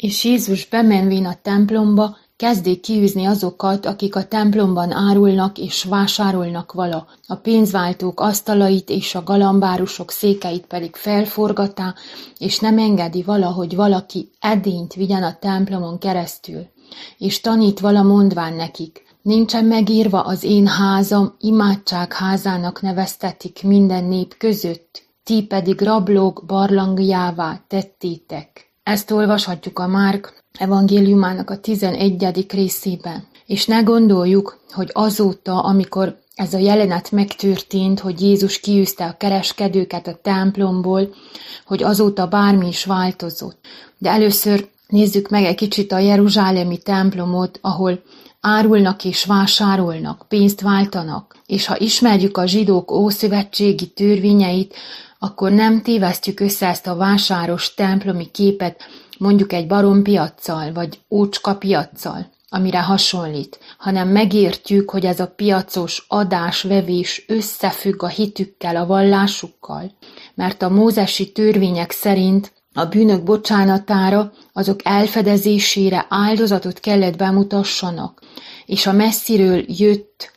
És Jézus bemenvén a templomba, kezdték kiűzni azokat, akik a templomban árulnak és vásárolnak vala. A pénzváltók asztalait és a galambárusok székeit pedig felforgatá, és nem engedi vala, hogy valaki edényt vigyen a templomon keresztül. És tanít vala mondván nekik: nincsen megírva az én házam imádságházának neveztetik minden nép között, ti pedig rablók barlangjává tettétek. Ezt olvashatjuk a Márk evangéliumának a 11. részében. És ne gondoljuk, hogy azóta, amikor ez a jelenet megtörtént, hogy Jézus kiűzte a kereskedőket a templomból, hogy azóta bármi is változott. De először nézzük meg egy kicsit a jeruzsálemi templomot, ahol árulnak és vásárolnak, pénzt váltanak. És ha ismerjük a zsidók ószövetségi törvényeit, akkor nem tévesztjük össze ezt a vásáros templomi képet mondjuk egy barompiaccal vagy ócskapiaccal, amire hasonlít, hanem megértjük, hogy ez a piacos adás-vevés összefügg a hitükkel, a vallásukkal, mert a mózesi törvények szerint a bűnök bocsánatára, azok elfedezésére áldozatot kellett bemutassanak, és a messziről jött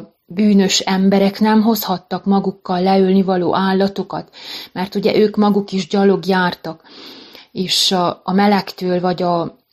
bűnös emberek nem hozhattak magukkal leölni való állatokat, mert ugye ők maguk is gyalog jártak, és a melegtől vagy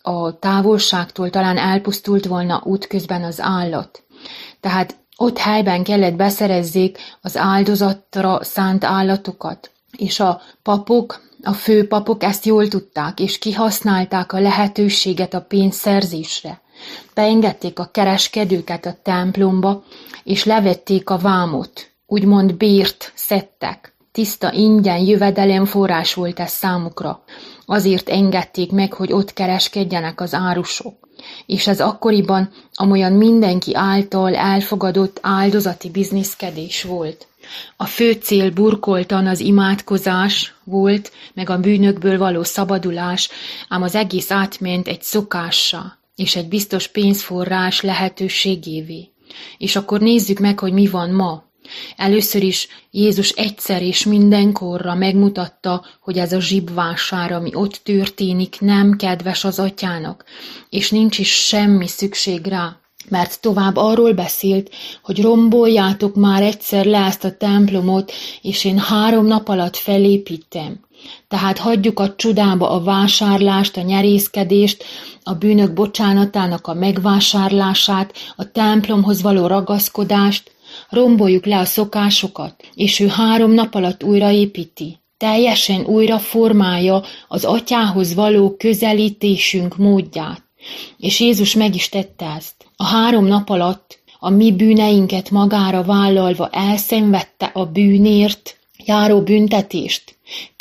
a távolságtól talán elpusztult volna útközben az állat. Tehát ott helyben kellett beszerezzék az áldozatra szánt állatokat, és a papok, a főpapok ezt jól tudták, és kihasználták a lehetőséget a pénzszerzésre. Beengedték a kereskedőket a templomba, és levették a vámot, úgymond bért szedtek. Tiszta ingyen jövedelemforrás volt ez számukra. Azért engedték meg, hogy ott kereskedjenek az árusok. És ez akkoriban amolyan mindenki által elfogadott áldozati bizniszkedés volt. A fő cél burkoltan az imádkozás volt, meg a bűnökből való szabadulás, ám az egész átment egy szokássá, és egy biztos pénzforrás lehetőségévé. És akkor nézzük meg, hogy mi van ma. Először is Jézus egyszer és mindenkorra megmutatta, hogy ez a zsibvásár, ami ott történik, nem kedves az atyának, és nincs is semmi szükség rá. Mert tovább arról beszélt, hogy romboljátok már egyszer le ezt a templomot, és én 3 nap alatt felépítem. Tehát hagyjuk a csodába a vásárlást, a nyerészkedést, a bűnök bocsánatának a megvásárlását, a templomhoz való ragaszkodást, romboljuk le a szokásokat, és ő 3 nap alatt újraépíti. Teljesen újra formálja az atyához való közelítésünk módját. És Jézus meg is tette ezt. A 3 nap alatt a mi bűneinket magára vállalva elszenvedte a bűnért járó büntetést.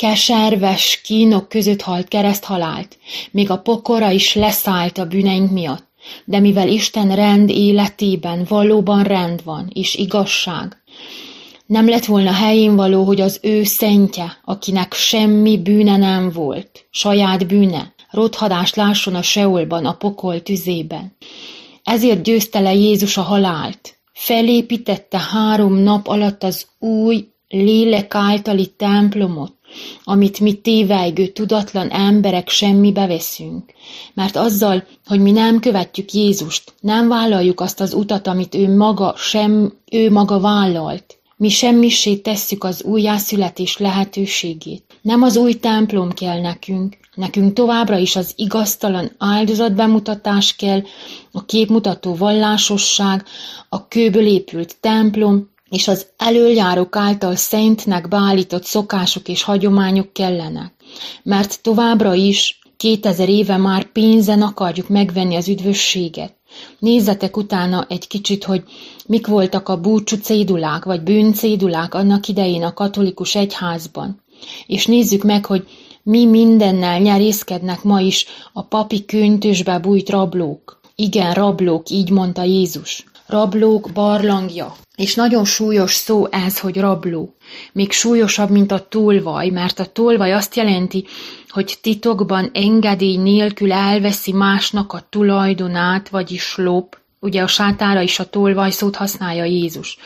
Keserves kínok között halt kereszthalált, még a pokorra is leszállt a bűneink miatt. De mivel Isten rend életében valóban rend van, és igazság, nem lett volna helyén való, hogy az ő szentje, akinek semmi bűne nem volt, saját bűne, rothadást lásson a Seolban, a pokol tüzében. Ezért győzte le Jézus a halált. Felépítette 3 nap alatt az új lélek általi templomot, amit mi tévejgő, tudatlan emberek semmibe veszünk. Mert azzal, hogy mi nem követjük Jézust, nem vállaljuk azt az utat, amit ő maga vállalt. Mi semmissé tesszük az újjászületés lehetőségét. Nem az új templom kell nekünk továbbra is az igaztalan áldozatbemutatás kell, a képmutató vallásosság, a kőből épült templom, és az elöljárók által szentnek beállított szokások és hagyományok kellenek. Mert továbbra is 2000 éve már pénzen akarjuk megvenni az üdvösséget. Nézzetek utána egy kicsit, hogy mik voltak a búcsú cédulák, vagy bűncédulák annak idején a katolikus egyházban. És nézzük meg, hogy mi mindennel nyerészkednek ma is a papi köntösbe bújt rablók. Igen, rablók, így mondta Jézus. Rablók barlangja. És nagyon súlyos szó ez, hogy rabló. Még súlyosabb, mint a tolvaj, mert a tolvaj azt jelenti, hogy titokban engedély nélkül elveszi másnak a tulajdonát, vagyis lop. Ugye a sátára is a tolvaj szót használja Jézus.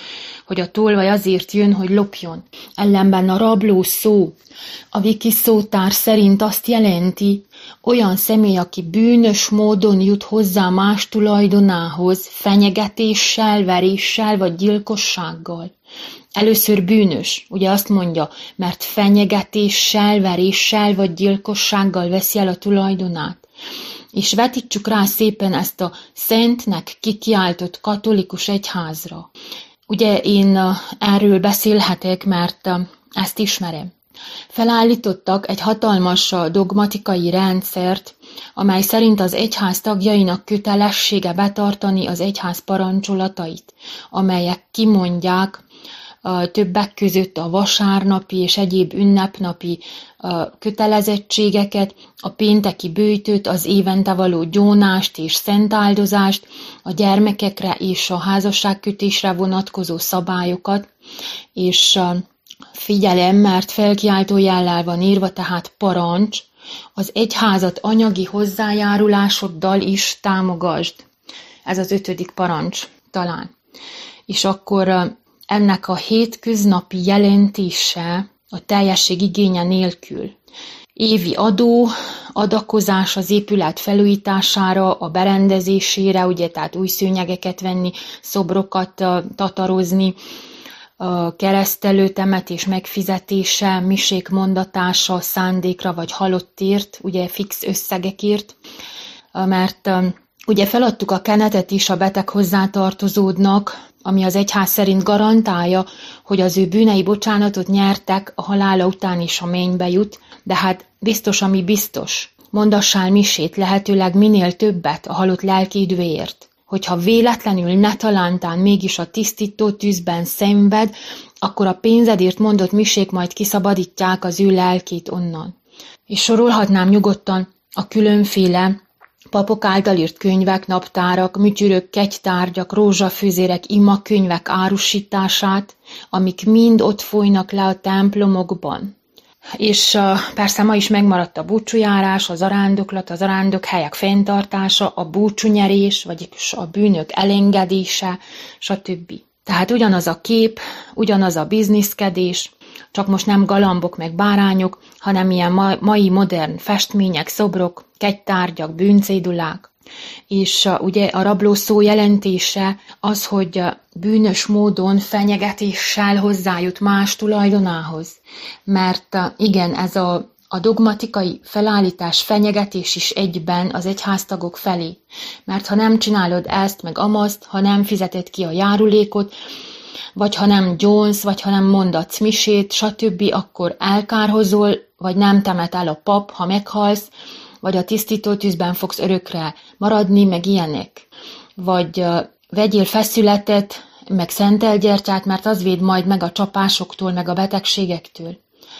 hogy a tolvaj azért jön, hogy lopjon. Ellenben a rabló szó, a Wiki szótár szerint azt jelenti, olyan személy, aki bűnös módon jut hozzá más tulajdonához, fenyegetéssel, veréssel vagy gyilkossággal. Először bűnös, ugye azt mondja, mert fenyegetéssel, veréssel vagy gyilkossággal veszi el a tulajdonát. És vetítsük rá szépen ezt a szentnek kikiáltott katolikus egyházra. Ugye én erről beszélhetek, mert ezt ismerem. Felállítottak egy hatalmas dogmatikai rendszert, amely szerint az egyház tagjainak kötelessége betartani az egyház parancsolatait, amelyek kimondják többek között a vasárnapi és egyéb ünnepnapi kötelezettségeket, a pénteki böjtöt, az évente való gyónást és szentáldozást, a gyermekekre és a házasságkötésre vonatkozó szabályokat, és figyelem, mert felkiáltó jellel van írva, tehát parancs, az egyházat anyagi hozzájárulásoddal is támogasd. Ez az 5. parancs talán. És akkor ennek a hétköznapi jelentése a teljesség igénye nélkül. Évi adó, adakozás az épület felújítására, a berendezésére, ugye, tehát új szőnyegeket venni, szobrokat tatarozni, a keresztelőtemetés megfizetése, misék mondatása, szándékra vagy halottért, ugye fix összegekért, mert ugye feladtuk a kenetet is a beteg hozzátartozódnak, ami az egyház szerint garantálja, hogy az ő bűnei bocsánatot nyertek, a halála után is a mennybe jut, de hát biztos, ami biztos. Mondassál misét, lehetőleg minél többet a halott lelki üdvéért. Hogyha véletlenül netalántán mégis a tisztító tűzben szenved, akkor a pénzedért mondott misék majd kiszabadítják az ő lelkét onnan. És sorolhatnám nyugodtan a különféle papok által írt könyvek, naptárak, műtyürök, kegytárgyak, rózsafűzérek, imakönyvek árusítását, amik mind ott folynak le a templomokban. És persze ma is megmaradt a búcsújárás, az arándoklat, az arándokhelyek fenntartása, a búcsúnyerés, vagyis a bűnök elengedése, stb. Tehát ugyanaz a kép, ugyanaz a bizniszkedés, csak most nem galambok meg bárányok, hanem ilyen mai modern festmények, szobrok, kegytárgyak, bűncédulák. És ugye a rabló szó jelentése az, hogy bűnös módon fenyegetéssel hozzájut más tulajdonához. Mert igen, ez a dogmatikai felállítás, fenyegetés is egyben az egyháztagok felé. Mert ha nem csinálod ezt, meg amazt, ha nem fizeted ki a járulékot, vagy ha nem gyónsz, vagy ha nem mondatsz misét, stb., akkor elkárhozol, vagy nem temet el a pap, ha meghalsz, vagy a tisztítótűzben fogsz örökre maradni, meg ilyenek. Vagy vegyél feszületet, meg szentelgyertyát, mert az véd majd meg a csapásoktól, meg a betegségektől.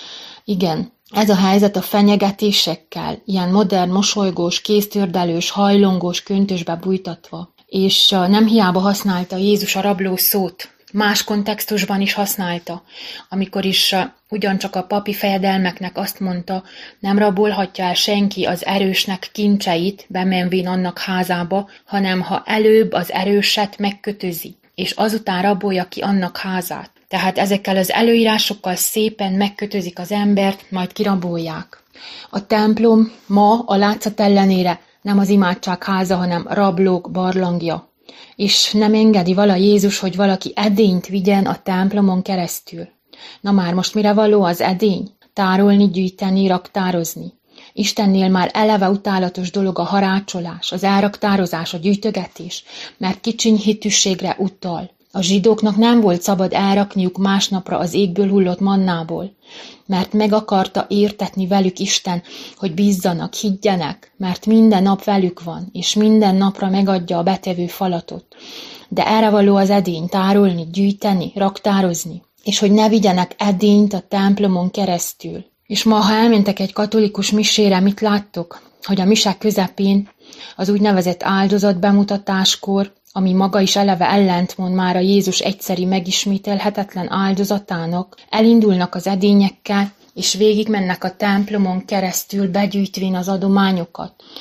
Igen, ez a helyzet a fenyegetésekkel, ilyen modern, mosolygós, kéztördelős, hajlongós köntösbe bújtatva. És nem hiába használta Jézus a rabló szót, más kontextusban is használta, amikor is ugyancsak a papi fejedelmeknek azt mondta, nem rabolhatja el senki az erősnek kincseit, bemenvén annak házába, hanem ha előbb az erőset megkötözi, és azután rabolja ki annak házát. Tehát ezekkel az előírásokkal szépen megkötözik az embert, majd kirabolják. A templom ma a látszat ellenére nem az imádság háza, hanem rablók barlangja. És nem engedi vala Jézus, hogy valaki edényt vigyen a templomon keresztül. Na már most mire való az edény? Tárolni, gyűjteni, raktározni. Istennél már eleve utálatos dolog a harácsolás, az elraktározás, a gyűjtögetés, mert kicsiny hitűségre utal. A zsidóknak nem volt szabad elrakniuk másnapra az égből hullott mannából, mert meg akarta értetni velük Isten, hogy bízzanak, higgyenek, mert minden nap velük van, és minden napra megadja a betevő falatot. De erre való az edény, tárolni, gyűjteni, raktározni, és hogy ne vigyenek edényt a templomon keresztül. És ma, ha elmentek egy katolikus misére, mit láttok? Hogy a misek közepén az úgynevezett áldozat bemutatáskor, ami maga is eleve ellentmond már a Jézus egyszeri megismételhetetlen áldozatának, elindulnak az edényekkel, és végigmennek a templomon keresztül begyűjtvén az adományokat.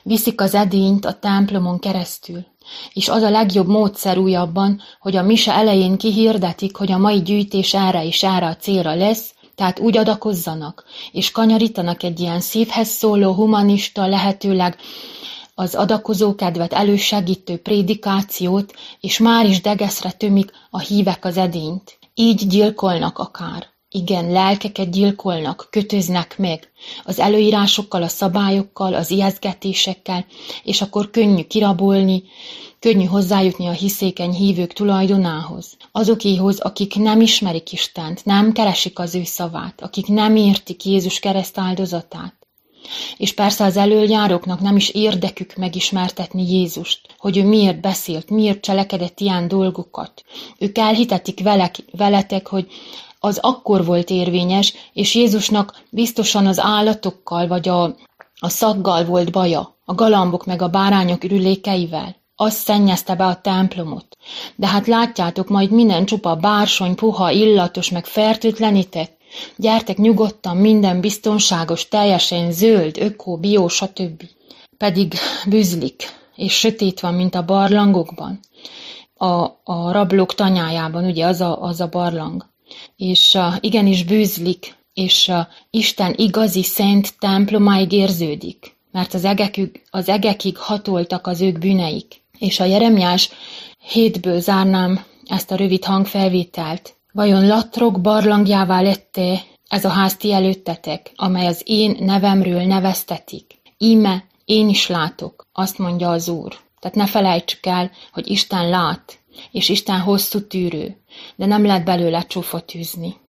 viszik az edényt a templomon keresztül. És az a legjobb módszer újabban, hogy a mise elején kihirdetik, hogy a mai gyűjtés erre és erre a célra lesz, tehát úgy adakozzanak, és kanyarítanak egy ilyen szívhez szóló, humanista, lehetőleg az adakozókedvet elősegítő prédikációt, és már is degeszre tömik a hívek az edényt. Így gyilkolnak akár. Igen, lelkeket gyilkolnak, kötöznek meg az előírásokkal, a szabályokkal, az ijesztgetésekkel, és akkor könnyű kirabolni, könnyű hozzájutni a hiszékeny hívők tulajdonához. Azokéhoz, akik nem ismerik Istent, nem keresik az ő szavát, akik nem értik Jézus keresztáldozatát. És persze az elöljáróknak nem is érdekük megismertetni Jézust, hogy ő miért beszélt, miért cselekedett ilyen dolgokat. Ők elhitetik veletek, hogy az akkor volt érvényes, és Jézusnak biztosan az állatokkal vagy a szaggal volt baja, a galambok meg a bárányok ürülékeivel. Az szennyezte be a templomot. De hát látjátok, majd minden csupa bársony, puha, illatos, meg fertőtlenített. Gyertek nyugodtan, minden biztonságos, teljesen zöld, öko, bio, stb. Pedig bűzlik, és sötét van, mint a barlangokban. A rablók tanyájában, ugye az a barlang. És igenis bűzlik, és Isten igazi szent templomáig érződik, mert az egekig hatoltak az ők bűneik. És a Jeremiás 7-ből zárnám ezt a rövid hangfelvételt. Vajon latrok barlangjává lette ez a ház ti előttetek, amely az én nevemről neveztetik? Íme, én is látok, azt mondja az Úr. Tehát ne felejtsük el, hogy Isten lát, és Isten hosszú tűrő, de nem lehet belőle csúfot űzni.